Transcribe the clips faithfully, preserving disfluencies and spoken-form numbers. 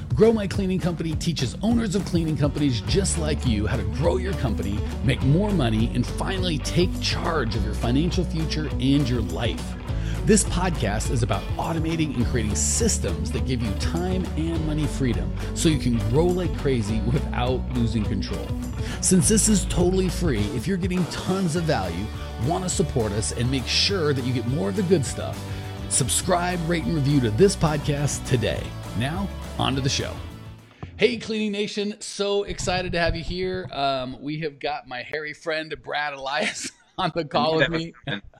Grow My Cleaning Company teaches owners of cleaning companies just like you how to grow your company, make more money, and finally take charge of your financial future and your life. This podcast is about automating and creating systems that give you time and money freedom so you can grow like crazy without losing control. Since this is totally free, if you're getting tons of value, want to support us, and make sure that you get more of the good stuff, subscribe, rate, and review to this podcast today. Now, on to the show. Hey, Cleaning Nation. So excited to have you here. Um, we have got my hairy friend, Brad Elias, on the call with me.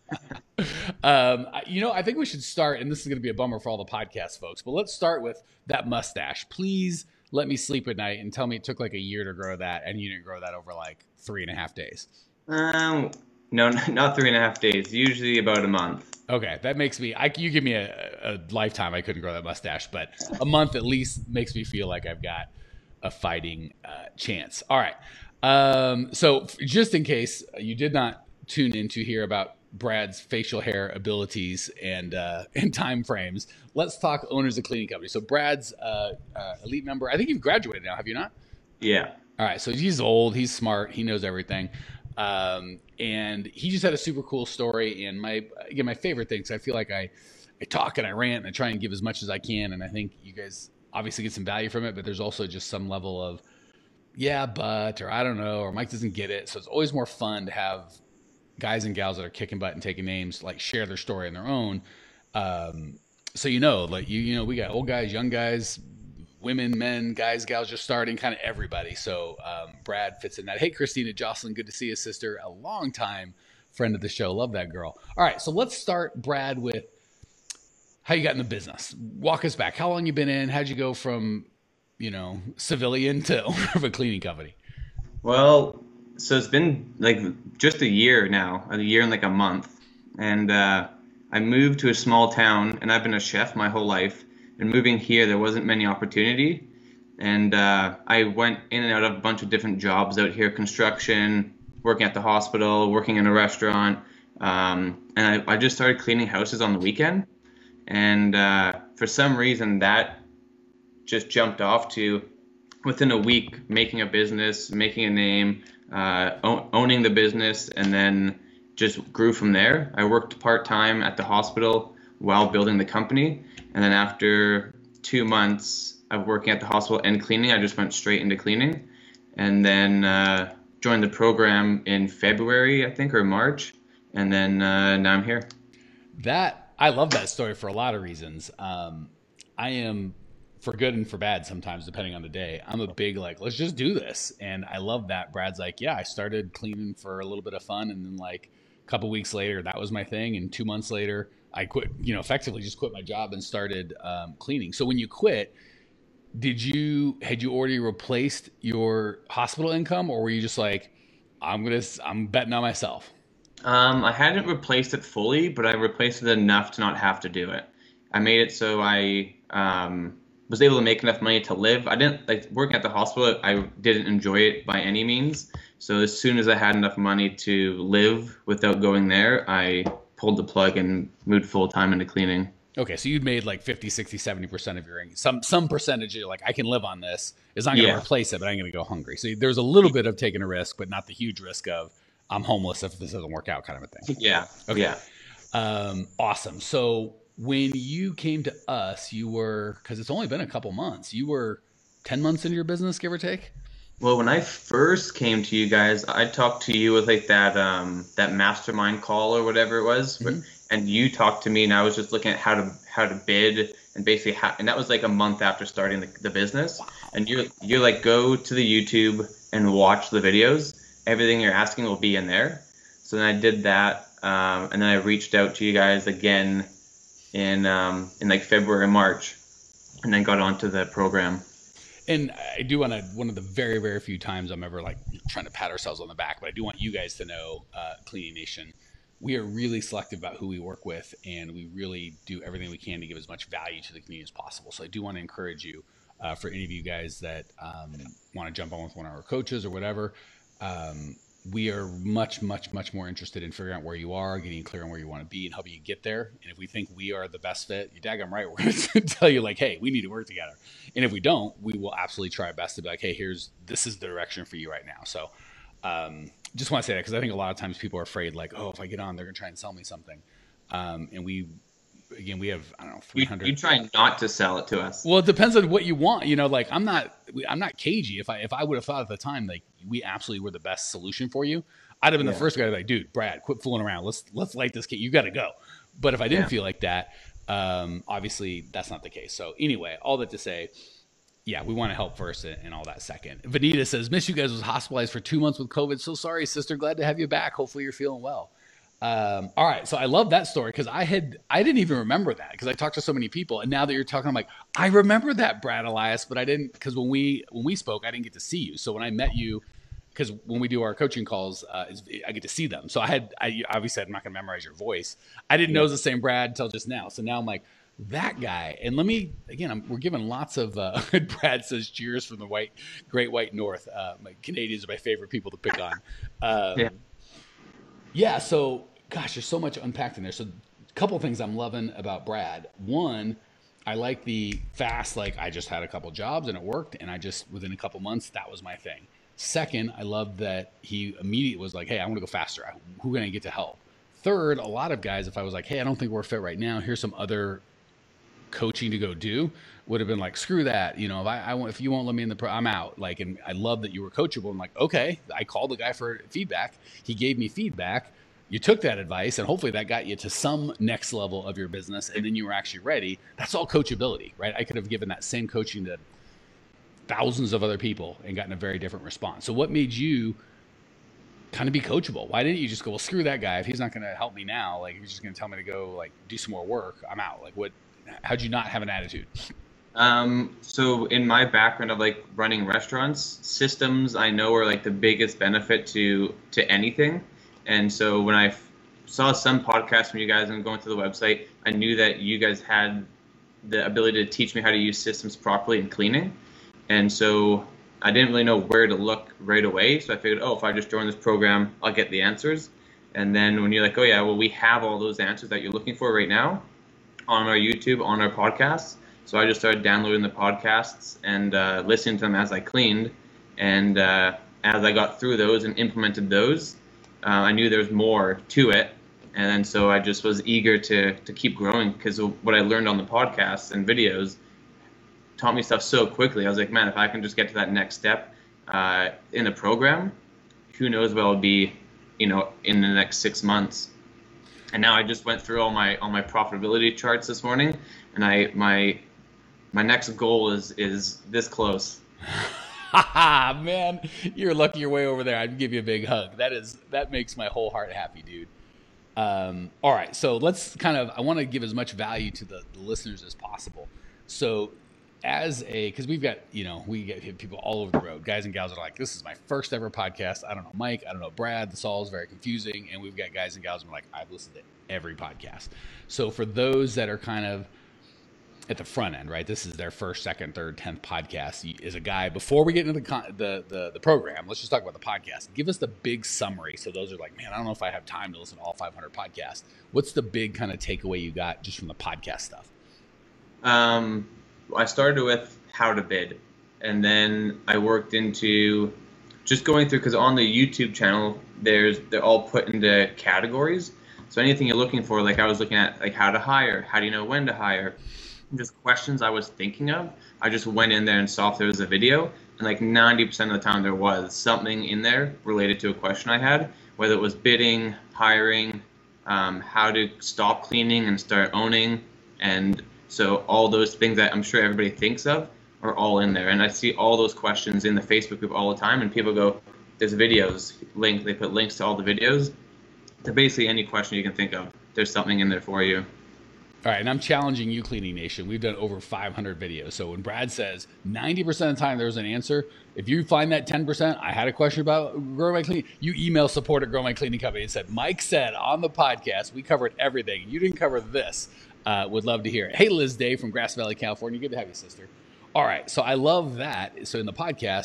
um, you know, I think we should start, and this is going to be a bummer for all the podcast folks, but let's start with that mustache. Please let me sleep at night and tell me it took like a year to grow that, and you didn't grow that over like three and a half days. Um, no, not three and a half days. Usually about a month. Okay, that makes me, I, you give me a, a lifetime, I couldn't grow that mustache, but a month at least makes me feel like I've got a fighting uh, chance. All right. Um, so just in case you did not tune in to hear about Brad's facial hair abilities and uh, and time frames, let's talk owners of cleaning companies. So Brad's uh, uh, elite member. I think you've graduated now, have you not? Yeah. All right. So he's old. He's smart. He knows everything. Um, and he just had a super cool story. And my, again, my favorite thing, because I feel like I, I talk and I rant and I try and give as much as I can. And I think you guys obviously get some value from it, but there's also just some level of, yeah, but, or I don't know, or Mike doesn't get it. So it's always more fun to have guys and gals that are kicking butt and taking names, like share their story on their own. Um, so, you know, like, you, you know, we got old guys, young guys, women, men, guys, gals, just starting, kind of everybody. So um, Brad fits in that. Hey, Christina Jocelyn, good to see you, sister. A long time friend of the show. Love that girl. All right, so let's start, Brad, with how you got in the business. Walk us back. How long you been in? How'd you go from, you know, civilian to owner of a cleaning company? Well, so it's been like just a year now, a year and like a month. And uh, I moved to a small town, and I've been a chef my whole life. And moving here, there wasn't many opportunity. And uh, I went in and out of a bunch of different jobs out here, construction, working at the hospital, working in a restaurant. Um, and I, I just started cleaning houses on the weekend. And uh, for some reason, that just jumped off to, within a week, making a business, making a name, uh, own, owning the business, and then just grew from there. I worked part-time at the hospital while building the company. And then after two months of working at the hospital and cleaning, I just went straight into cleaning. And then uh, joined the program in February, I think, or March. And then uh, now I'm here. That, I love that story for a lot of reasons. Um, I am, for good and for bad sometimes, depending on the day, I'm a big, like, let's just do this. And I love that Brad's like, yeah, I started cleaning for a little bit of fun. And then like a couple weeks later, that was my thing. And two months later, I quit, you know, effectively just quit my job and started um, cleaning. So when you quit, did you, had you already replaced your hospital income, or were you just like, I'm going to, I'm betting on myself? Um, I hadn't replaced it fully, but I replaced it enough to not have to do it. I made it so I um, was able to make enough money to live. I didn't, like, working at the hospital, I didn't enjoy it by any means. So as soon as I had enough money to live without going there, I pulled the plug and moved full time into cleaning. Okay, so you'd made like fifty, sixty, seventy percent of your income. Some some percentage, you're like, I can live on this. It's not going to yeah. replace it, but I'm going to go hungry. So there's a little bit of taking a risk, but not the huge risk of I'm homeless if this doesn't work out kind of a thing. Yeah. Okay. Yeah. Um, awesome. So when you came to us, you were, because it's only been a couple months, you were ten months into your business, give or take? Well, when I first came to you guys, I talked to you with like that um, that mastermind call or whatever it was, mm-hmm. and you talked to me, and I was just looking at how to how to bid and basically how, and that was like a month after starting the, the business. Wow. And you're you're like, go to the YouTube and watch the videos. Everything you're asking will be in there. So then I did that, um, and then I reached out to you guys again in um, in like February, March, and then got onto the program. And I do want to, one of the very, very few times I'm ever like trying to pat ourselves on the back, but I do want you guys to know, uh, Cleaning Nation, we are really selective about who we work with, and we really do everything we can to give as much value to the community as possible. So I do want to encourage you, uh, for any of you guys that um, want to jump on with one of our coaches or whatever, um, we are much, much, much more interested in figuring out where you are, getting clear on where you want to be, and helping you get there. And if we think we are the best fit, you daggum right, we're going to tell you like, hey, we need to work together. And if we don't, we will absolutely try our best to be like, hey, here's, this is the direction for you right now. So um, just want to say that because I think a lot of times people are afraid like, oh, if I get on, they're going to try and sell me something. Um, and we, again, we have, I don't know, three hundred. You, you try not to sell it to us. Well, it depends on what you want. You know, like I'm not, I'm not cagey. If I, if I would have thought at the time, like we absolutely were the best solution for you, I'd have been yeah. the first guy to be like, dude, Brad, quit fooling around. Let's, let's light this cake. You got to go. But if I didn't yeah. feel like that, um, obviously that's not the case. So anyway, all that to say, yeah, we want to help first and, and all that second. Vanita says, miss you guys, was hospitalized for two months with COVID. So sorry, sister. Glad to have you back. Hopefully you're feeling well. Um, all right. So I love that story because I had, I didn't even remember that because I talked to so many people. And now that you're talking, I'm like, I remember that, Brad Elias, but I didn't, because when we, when we spoke, I didn't get to see you. So when I met you, because when we do our coaching calls, uh, I get to see them. So I had, I obviously I'm not going to memorize your voice. I didn't know it was the same Brad until just now. So now I'm like, that guy. And let me, again, I'm, we're giving lots of, uh, Brad says cheers from the white, great white North. Uh, my Canadians are my favorite people to pick on. Um, yeah. yeah. So, gosh, there's so much unpacked in there. So a couple of things I'm loving about Brad. One, I like the fast, like I just had a couple jobs and it worked. And I just, within a couple months, that was my thing. Second, I love that he immediately was like, hey, I want to go faster. Who can I get to help? Third, a lot of guys, if I was like, hey, I don't think we're fit right now, here's some other coaching to go do, would have been like, screw that. You know, if I, I if you won't let me in the pro, I'm out. Like, and I love that you were coachable. I'm like, okay, I called the guy for feedback. He gave me feedback. You took that advice and hopefully that got you to some next level of your business. And then you were actually ready. That's all coachability, right? I could have given that same coaching to thousands of other people and gotten a very different response. So what made you kind of be coachable? Why didn't you just go, well, screw that guy. If he's not going to help me now, like he's just going to tell me to go like do some more work, I'm out. Like what, how'd you not have an attitude? Um, so in my background of like running restaurants, systems I know are like the biggest benefit to, to anything. And so when I f- saw some podcasts from you guys and going to the website, I knew that you guys had the ability to teach me how to use systems properly in cleaning. And so I didn't really know where to look right away. So I figured, oh, if I just join this program, I'll get the answers. And then when you're like, oh, yeah, well, we have all those answers that you're looking for right now on our YouTube, on our podcasts. So I just started downloading the podcasts and uh, listening to them as I cleaned. And uh, as I got through those and implemented those, uh, I knew there was more to it. And then so I just was eager to, to keep growing because what I learned on the podcasts and videos taught me stuff so quickly. I was like, man, if I can just get to that next step uh, in the program, who knows what I'll be, you know, in the next six months. And now I just went through all my all my profitability charts this morning, and I my my next goal is is this close. Man, you're lucky you're way over there. I'd give you a big hug. That is that makes my whole heart happy, dude. Um, all right, so let's kind of I want to give as much value to the, the listeners as possible. So as a, because we've got, you know, we get people all over the road, guys and gals that are like, this is my first ever podcast. I don't know Mike, I don't know Brad. This all is very confusing. And we've got guys and gals who are like, I've listened to every podcast. So for those that are kind of at the front end, right, this is their first, second, third, tenth podcast. As a guy, before we get into the, con- the the the program, let's just talk about the podcast. Give us the big summary. So those are like, man, I don't know if I have time to listen to all five hundred podcasts. What's the big kind of takeaway you got just from the podcast stuff? Um. I started with how to bid, and then I worked into just going through, because on the YouTube channel, there's they're all put into categories. So anything you're looking for, like I was looking at like how to hire, how do you know when to hire, just questions I was thinking of. I just went in there and saw if there was a video, and like ninety percent of the time there was something in there related to a question I had, whether it was bidding, hiring, um, how to stop cleaning and start owning, and so all those things that I'm sure everybody thinks of are all in there. And I see all those questions in the Facebook group all the time, and people go, there's videos, link, they put links to all the videos. To basically any question you can think of, there's something in there for you. All right, and I'm challenging you, Cleaning Nation. We've done over five hundred videos. So when Brad says ninety percent of the time there's an answer, if you find that ten percent, I had a question about Grow My Cleaning, you email support at Grow My Cleaning Company and said, Mike said on the podcast, we covered everything. You didn't cover this. Uh, would love to hear it. Hey, Liz Day from Grass Valley, California. Good to have you, sister. All right. So I love that. So in the podcast,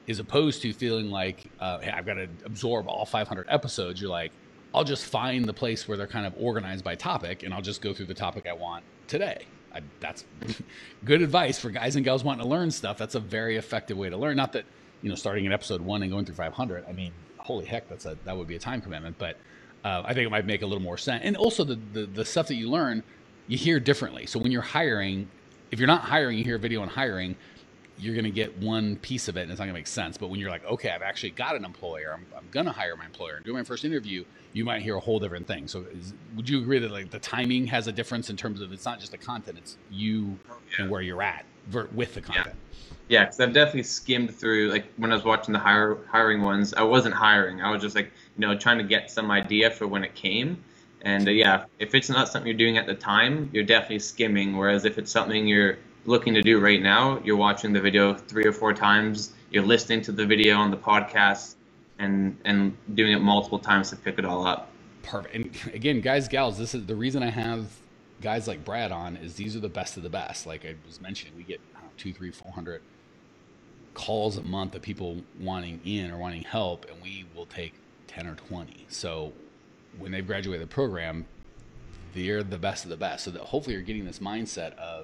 as opposed to feeling like, uh, hey, I've got to absorb all five hundred episodes. You're like, I'll just find the place where they're kind of organized by topic, and I'll just go through the topic I want today. I, that's good advice for guys and gals wanting to learn stuff. That's a very effective way to learn. Not that, you know, starting at episode one and going through five hundred, I mean, holy heck, that's a, that would be a time commitment, but uh, I think it might make a little more sense. And also the, the, the stuff that you learn, you hear differently. So when you're hiring, if you're not hiring, you hear a video on hiring, you're going to get one piece of it and it's not going to make sense. But when you're like, okay, I've actually got an employer, I'm, I'm going to hire my employer and do my first interview, you might hear a whole different thing. So is, would you agree that like the timing has a difference in terms of, it's not just the content, it's you oh, yeah. and where you're at ver- with the content? Yeah, because yeah, I've definitely skimmed through, like when I was watching the hire, hiring ones, I wasn't hiring. I was just like, you know, trying to get some idea for when it came. And uh, yeah, if it's not something you're doing at the time, you're definitely skimming. Whereas if it's something you're looking to do right now, you're watching the video three or four times, you're listening to the video on the podcast, and and doing it multiple times to pick it all up. Perfect. And again, guys, gals, this is the reason I have guys like Brad on, is these are the best of the best. Like I was mentioning, we get I don't know, two, three, four hundred calls a month of people wanting in or wanting help, and we will take ten or twenty. So when they've graduated the program, they're the best of the best. So that hopefully you're getting this mindset of,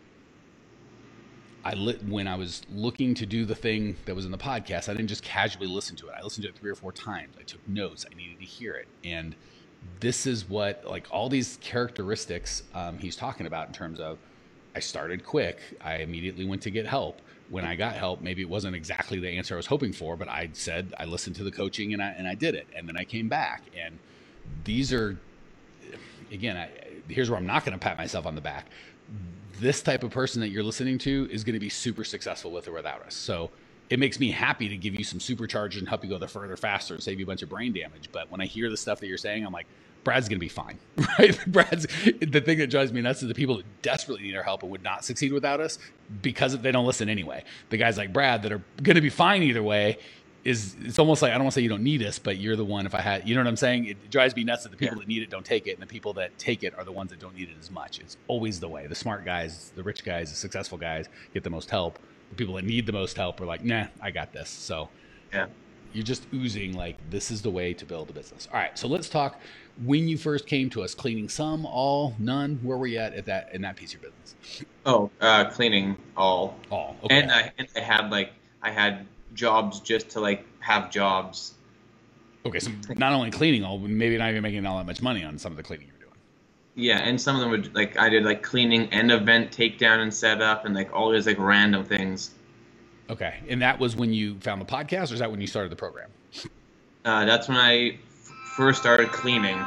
I lit when I was looking to do the thing that was in the podcast, I didn't just casually listen to it. I listened to it three or four times. I took notes. I needed to hear it. And this is what, like all these characteristics um, he's talking about in terms of, I started quick. I immediately went to get help. When I got help, maybe it wasn't exactly the answer I was hoping for, but I said, I listened to the coaching and I, and I did it. And then I came back. And these are, again, I, here's where I'm not going to pat myself on the back. This type of person that you're listening to is going to be super successful with or without us. So it makes me happy to give you some supercharge and help you go the further faster and save you a bunch of brain damage. But when I hear the stuff that you're saying, I'm like, Brad's going to be fine, right? Brad's the thing that drives me nuts is the people that desperately need our help and would not succeed without us because they don't listen anyway. The guys like Brad that are going to be fine either way is, it's almost like, I don't want to say you don't need us, but you're the one, if I had, you know what I'm saying? It drives me nuts that the people yeah. that need it don't take it, and the people that take it are the ones that don't need it as much. It's always the way. The smart guys, the rich guys, the successful guys get the most help. The people that need the most help are like, nah, I got this. So yeah, you're just oozing like, this is the way to build a business. All right, so let's talk when you first came to us, cleaning some, all, none. Where were you at, at that in that piece of your business? Oh, uh, cleaning all. All, okay. And I, and I had like, I had jobs just to like have jobs. Okay, so not only cleaning all, maybe not even making all that much money on some of the cleaning you were doing. Yeah, and some of them would like, I did like cleaning and event takedown and setup and like all these like random things. Okay, and that was when you found the podcast, or is that when you started the program? Uh, that's when I f- first started cleaning,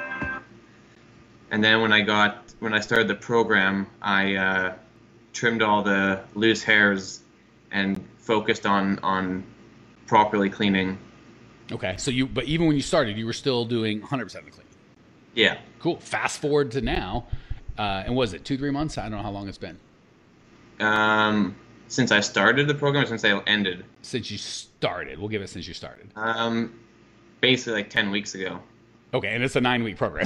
and then when I got when I started the program, I uh, trimmed all the loose hairs and focused on on properly cleaning. Okay, so you but even when you started, you were still doing one hundred percent of the cleaning. Yeah. Cool. Fast forward to now, uh, and was it two three months? I don't know how long it's been. Um. Since I started the program, or since I ended? Since you started. We'll give it since you started. Um, basically like ten weeks ago. Okay, and it's a nine-week program.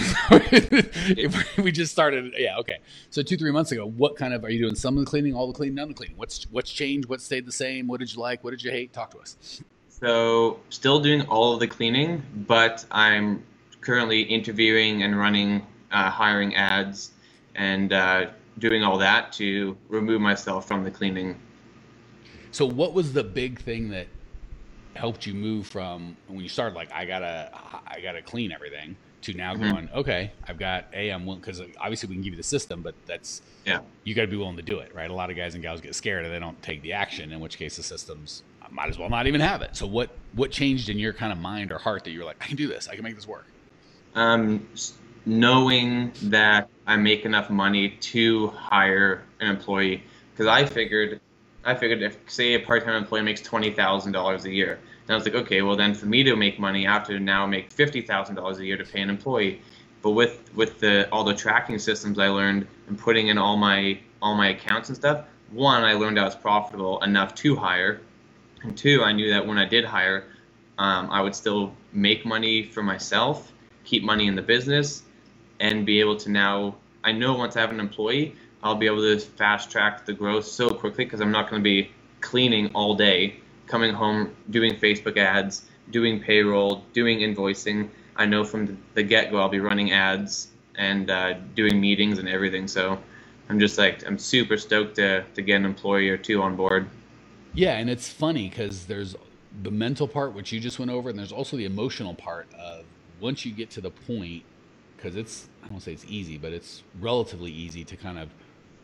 If we just started, yeah, okay. So two, three months ago, what kind of, are you doing some of the cleaning, all the cleaning, none of the cleaning? What's what's changed? What stayed the same? What did you like? What did you hate? Talk to us. So still doing all of the cleaning, but I'm currently interviewing and running, uh, hiring ads, and uh, doing all that to remove myself from the cleaning. So what was the big thing that helped you move from when you started, like, I gotta, I gotta clean everything, to now mm-hmm. going, okay, I've got a, I'm willing, because obviously we can give you the system, but that's, yeah, you got to be willing to do it, right? A lot of guys and gals get scared and they don't take the action, in which case the systems, I might as well not even have it. So what, what changed in your kind of mind or heart that you were like, I can do this, I can make this work? Um, knowing that I make enough money to hire an employee, because I figured, I figured if, say, a part-time employee makes twenty thousand dollars a year, and I was like, okay, well then for me to make money, I have to now make fifty thousand dollars a year to pay an employee. But with with the all the tracking systems I learned and putting in all my all my accounts and stuff, one, I learned I was profitable enough to hire, and two, I knew that when I did hire, um, I would still make money for myself, keep money in the business, and be able to now, I know once I have an employee, I'll be able to fast track the growth so quickly because I'm not going to be cleaning all day coming home, doing Facebook ads, doing payroll, doing invoicing. I know from the get-go I'll be running ads and uh, doing meetings and everything. So I'm just like, I'm super stoked to, to get an employee or two on board. Yeah, and it's funny because there's the mental part, which you just went over, and there's also the emotional part of once you get to the point, because it's, I don't say it's easy, but it's relatively easy to kind of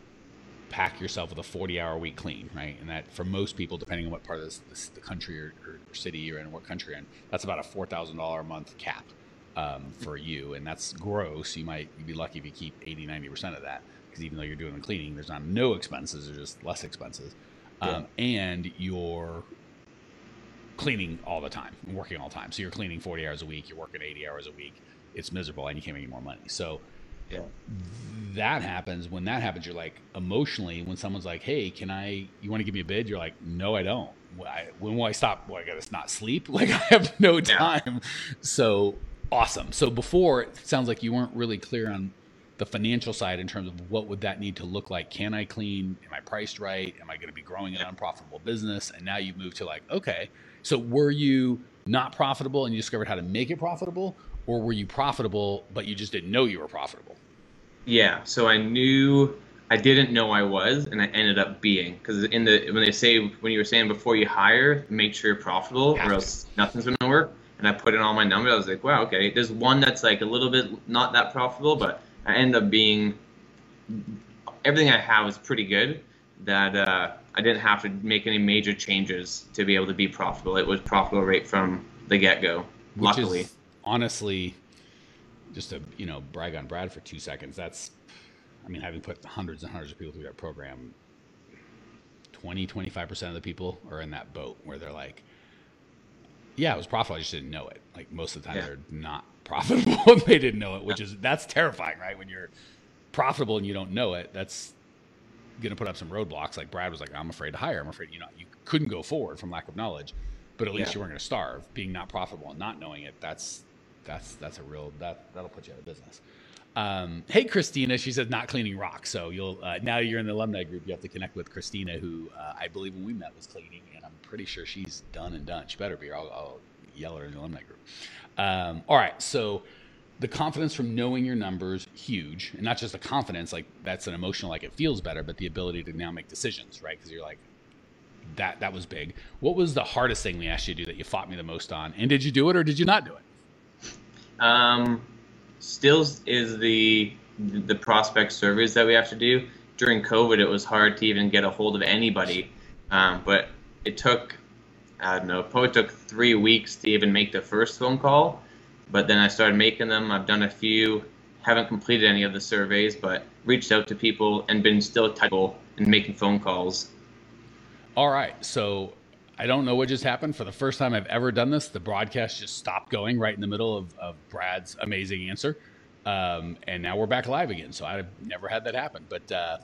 pack yourself with a forty hour week clean, right? And that for most people, depending on what part of this, this, the country or, or city you're in, what country you're in, that's about a four thousand dollars a month cap um, for you. And that's gross. You might you'd be lucky if you keep eighty, ninety percent of that, because even though you're doing the cleaning, there's not no expenses, there's just less expenses. Um, yeah. And you're cleaning all the time and working all the time. So you're cleaning forty hours a week, you're working eighty hours a week. It's miserable and you can't make any more money. So yeah. That happens. When that happens, you're like, emotionally, when someone's like, hey, can I, you want to give me a bid? You're like, no, I don't. I, when will I stop? Well, I got to not sleep. Like I have no time. Yeah. So awesome. So before, it sounds like you weren't really clear on the financial side in terms of what would that need to look like. Can I clean? Am I priced right? Am I going to be growing an unprofitable business? And now you've moved to like, okay, so were you not profitable and you discovered how to make it profitable? Or were you profitable, but you just didn't know you were profitable? Yeah, so I knew I didn't know I was, and I ended up being. Because in the when they say when you were saying before you hire, make sure you're profitable, or else nothing's gonna work. And I put in all my numbers. I was like, wow, okay. There's one that's like a little bit not that profitable, but I ended up being everything I have is pretty good. That uh, I didn't have to make any major changes to be able to be profitable. It was profitable right from the get-go. Luckily. Is- Honestly, just to, you know, brag on Brad for two seconds, that's, I mean, having put hundreds and hundreds of people through that program, twenty, twenty-five percent of the people are in that boat where they're like, yeah, it was profitable, I just didn't know it. Like most of the time yeah. They're not profitable and they didn't know it, which is, that's terrifying, right? When you're profitable and you don't know it, that's going to put up some roadblocks. Like Brad was like, I'm afraid to hire. I'm afraid, you know, you couldn't go forward from lack of knowledge, but at least yeah. you weren't going to starve. Being not profitable and not knowing it, that's, That's that's a real that that'll put you out of business. Um, hey, Christina, she says not cleaning rocks. So you'll uh, now you're in the alumni group. You have to connect with Christina, who uh, I believe when we met was cleaning, and I'm pretty sure she's done and done. She better be. Or I'll, I'll yell at her in the alumni group. Um, all right, so the confidence from knowing your numbers, huge, and not just the confidence. Like that's an emotional, like it feels better, but the ability to now make decisions, right? Because you're like, that that was big. What was the hardest thing we asked you to do that you fought me the most on? And did you do it or did you not do it? Um, still is the the prospect surveys that we have to do. During COVID, it was hard to even get a hold of anybody. Um, but it took, I don't know, it probably took three weeks to even make the first phone call. But then I started making them. I've done a few, haven't completed any of the surveys, but reached out to people and been still touchable and making phone calls. All right, so I don't know what just happened. For the first time I've ever done this, the broadcast just stopped going right in the middle of, of Brad's amazing answer. Um, and now we're back live again. So I've never had that happen. But uh,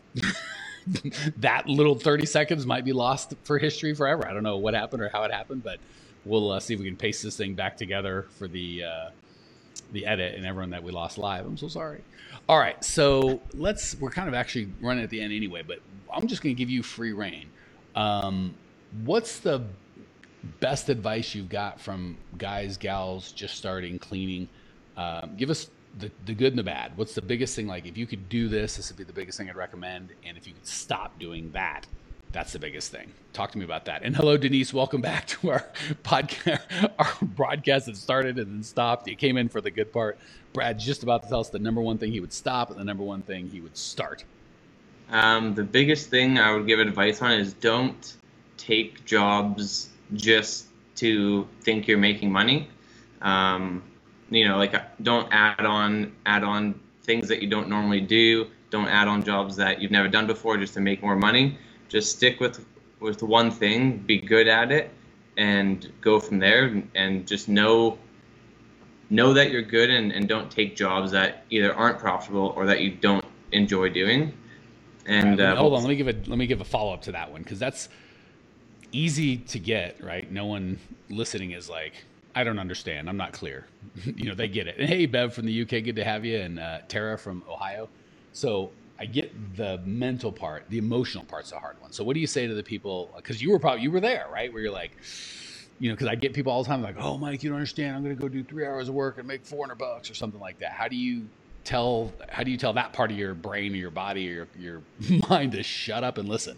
that little thirty seconds might be lost for history forever. I don't know what happened or how it happened, but we'll uh, see if we can paste this thing back together for the uh, the edit and everyone that we lost live. I'm so sorry. All right, so let's, we're kind of actually running at the end anyway, but I'm just going to give you free reign. Um, What's the best advice you've got from guys, gals just starting cleaning? Um, give us the, the good and the bad. What's the biggest thing? Like, if you could do this, this would be the biggest thing I'd recommend. And if you could stop doing that, that's the biggest thing. Talk to me about that. And hello, Denise. Welcome back to our podcast, our broadcast that started and then stopped. You came in for the good part. Brad's just about to tell us the number one thing he would stop and the number one thing he would start. Um, the biggest thing I would give advice on is don't take jobs just to think you're making money. Um, you know, like don't add on add on things that you don't normally do. Don't add on jobs that you've never done before just to make more money. Just stick with with one thing, be good at it, and go from there. And just know know that you're good, and, and don't take jobs that either aren't profitable or that you don't enjoy doing. And right, uh, hold on, let me give a let me give a follow up to that one, because that's easy to get, right? No one listening is like, I don't understand. I'm not clear. You know, they get it. And hey, Bev from the U K, good to have you. And uh, Tara from Ohio. So I get the mental part, the emotional part's the hard one. So what do you say to the people? Because you were probably you were there, right? Where you're like, you know, because I get people all the time like, oh, Mike, you don't understand. I'm going to go do three hours of work and make four hundred bucks or something like that. How do you tell? How do you tell that part of your brain or your body or your your mind to shut up and listen?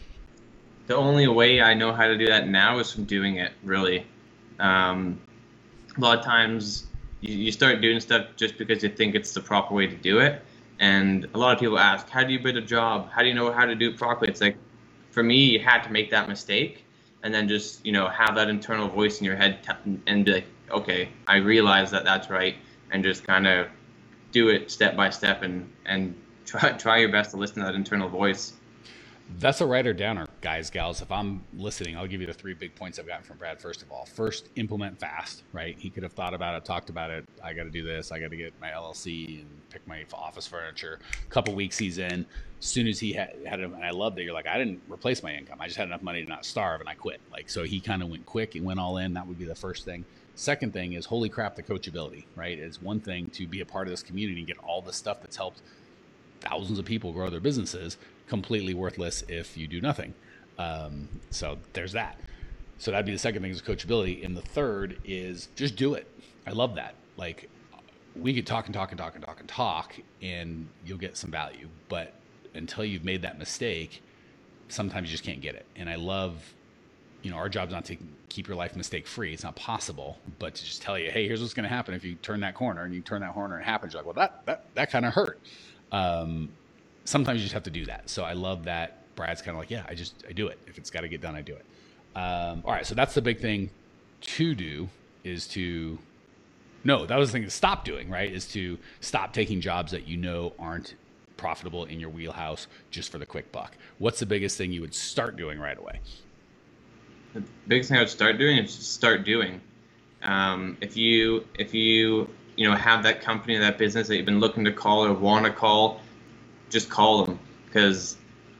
The only way I know how to do that now is from doing it. Really, um, a lot of times you, you start doing stuff just because you think it's the proper way to do it. And a lot of people ask, how do you build a job? How do you know how to do it properly? It's like, for me, you had to make that mistake and then just, you know, have that internal voice in your head t- and be like, okay, I realize that that's right. And just kind of do it step by step and, and try, try your best to listen to that internal voice. That's a writer downer, guys, gals. If I'm listening, I'll give you the three big points I've gotten from Brad. First of all, first, implement fast, right? He could have thought about it, talked about it. I got to do this. I got to get my L L C and pick my office furniture. A couple weeks he's in. As soon as he had, had it, and I loved it. You're like, I didn't replace my income. I just had enough money to not starve, and I quit. Like, so he kind of went quick and went all in. That would be the first thing. Second thing is, holy crap, the coachability, right? It's one thing to be a part of this community and get all the stuff that's helped thousands of people grow their businesses. Completely worthless if you do nothing. Um, so there's that. So that'd be the second thing is coachability. And the third is just do it. I love that. Like, we could talk and talk and talk and talk and talk and you'll get some value. But until you've made that mistake, sometimes you just can't get it. And I love, you know, our job's not to keep your life mistake free. It's not possible, but to just tell you, hey, here's what's going to happen if you turn that corner, and you turn that corner and it happens. You're like, well, that, that, that kind of hurt. Um, Sometimes you just have to do that. So I love that Brad's kind of like, yeah, I just, I do it. If it's got to get done, I do it. Um, all right. So that's the big thing to do is to, no, that was the thing to stop doing, right? Is to stop taking jobs that you know aren't profitable in your wheelhouse just for the quick buck. What's the biggest thing you would start doing right away? The biggest thing I would start doing is just start doing. Um, if you, if you, you know, have that company, that business that you've been looking to call or want to call, just call them, because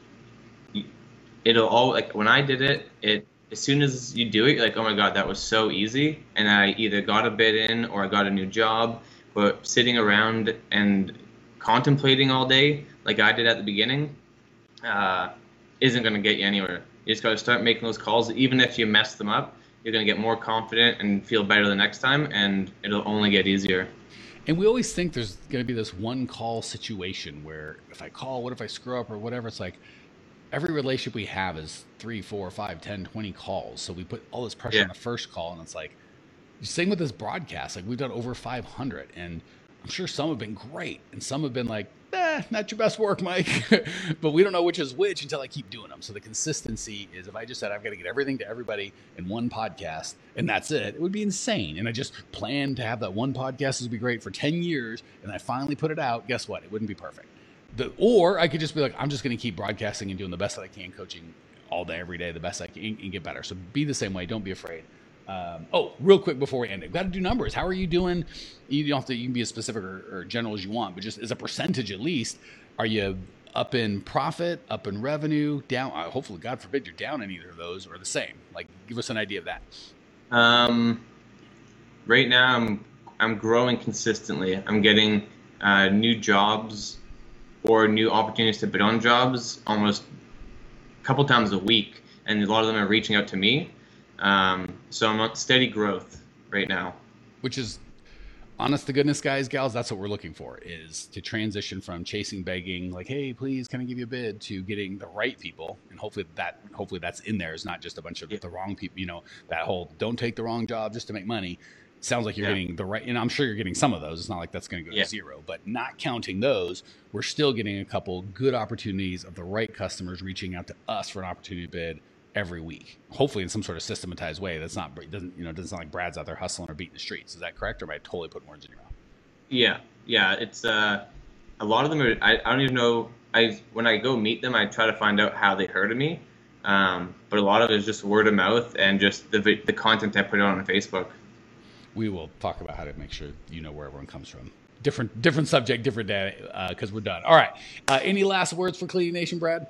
it'll all, like when I did it, it as soon as you do it, you're like, oh my God, that was so easy. And I either got a bid in or I got a new job. But sitting around and contemplating all day, like I did at the beginning, uh, isn't going to get you anywhere. You just got to start making those calls. Even if you mess them up, you're going to get more confident and feel better the next time, and it'll only get easier. And we always think there's going to be this one call situation where if I call, what if I screw up or whatever? It's like every relationship we have is three, four, five, ten, twenty calls. So we put all this pressure Yeah. on the first call, and it's like, same with this broadcast. Like we've done over five hundred, and I'm sure some have been great and some have been like, eh, not your best work, Mike. But we don't know which is which until I keep doing them. So the consistency is, if I just said I've got to get everything to everybody in one podcast and that's it, it would be insane. And I just planned to have that one podcast would be great for ten years, and I finally put it out. Guess what? It wouldn't be perfect. The, or I could just be like, I'm just going to keep broadcasting and doing the best that I can, coaching all day, every day, the best I can, and get better. So be the same way. Don't be afraid. Um, oh, real quick before we end it, got to do numbers. How are you doing? You don't have to, you can be as specific or, or general as you want, but just as a percentage at least, are you up in profit, up in revenue, down? Uh, hopefully, God forbid, you're down in either of those, or the same. Like, give us an idea of that. Um, right now, I'm I'm growing consistently. I'm getting uh, new jobs or new opportunities to bid on jobs almost a couple times a week, and a lot of them are reaching out to me. Um, so I'm on steady growth right now. Which is, honest to goodness, guys, gals, that's what we're looking for, is to transition from chasing, begging, like, hey, please, can I give you a bid, to getting the right people. And hopefully that, hopefully that's in there. It's not just a bunch of Yeah. the wrong people, you know, that whole don't take the wrong job just to make money. Sounds like you're Yeah. getting the right, and I'm sure you're getting some of those. It's not like that's going to go Yeah. to zero, but not counting those, we're still getting a couple good opportunities of the right customers reaching out to us for an opportunity to bid every week, hopefully in some sort of systematized way. That's not, it doesn't, you know, it doesn't sound like Brad's out there hustling or beating the streets. Is that correct? Or am I totally putting words in your mouth? Yeah, yeah. It's uh, a lot of them are. I, I don't even know. I when I go meet them, I try to find out how they heard of me. Um, but a lot of it is just word of mouth and just the vi- the content I put out on Facebook. We will talk about how to make sure you know where everyone comes from. Different, different subject, different day, because uh, we're done. All right. Uh, any last words for Cleaning Nation, Brad?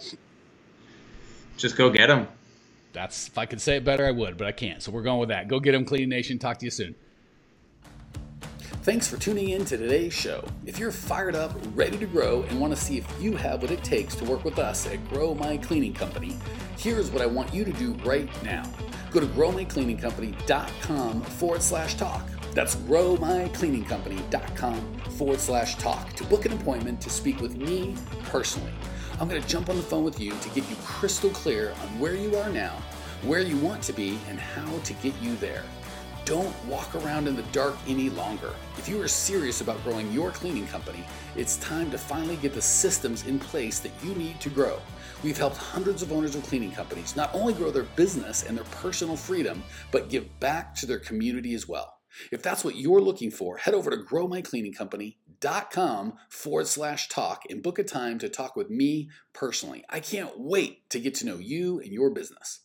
Just go get them. That's, if I could say it better, I would, but I can't. So we're going with that. Go get them, Cleaning Nation. Talk to you soon. Thanks for tuning in to today's show. If you're fired up, ready to grow, and want to see if you have what it takes to work with us at Grow My Cleaning Company, here's what I want you to do right now. Go to growmycleaningcompany.com forward slash talk. That's growmycleaningcompany.com forward slash talk to book an appointment to speak with me personally. I'm going to jump on the phone with you to get you crystal clear on where you are now, where you want to be, and how to get you there. Don't walk around in the dark any longer. If you are serious about growing your cleaning company, it's time to finally get the systems in place that you need to grow. We've helped hundreds of owners of cleaning companies not only grow their business and their personal freedom, but give back to their community as well. If that's what you're looking for, head over to growmycleaningcompany.com forward slash talk and book a time to talk with me personally. I can't wait to get to know you and your business.